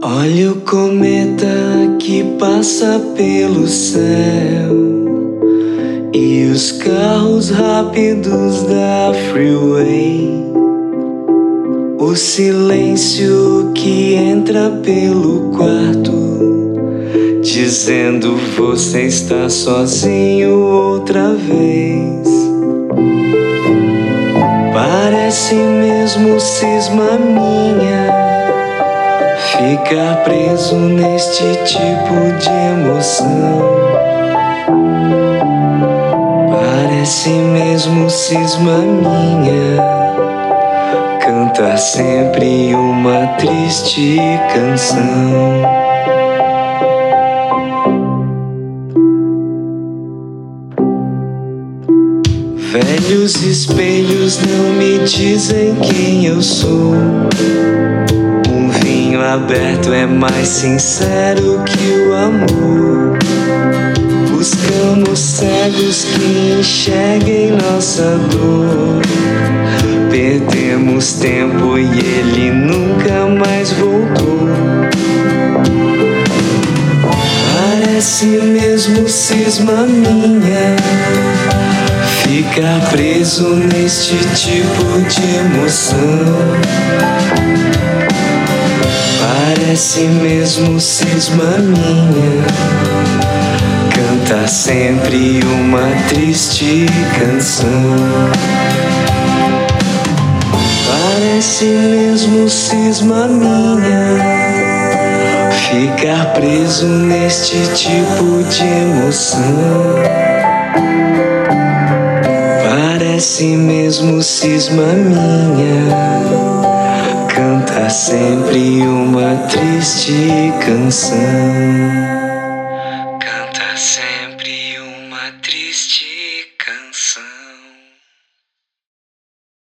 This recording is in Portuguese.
Olha o cometa que passa pelo céu e os carros rápidos da freeway. O silêncio que entra pelo quarto, dizendo você está sozinho outra vez. Parece mesmo cisma minha ficar preso neste tipo de emoção. Parece mesmo cisma minha cantar sempre uma triste canção. Velhos espelhos não me dizem quem eu sou. Um vinho aberto é mais sincero que o amor. Buscamos cegos que enxerguem nossa dor. Perdemos tempo e ele nunca mais voltou. Parece mesmo cisma minha ficar preso neste tipo de emoção. Parece mesmo cisma minha cantar sempre uma triste canção. Parece mesmo cisma minha ficar preso neste tipo de emoção. Parece mesmo cisma minha cantar sempre uma triste canção. Canta sempre uma triste canção.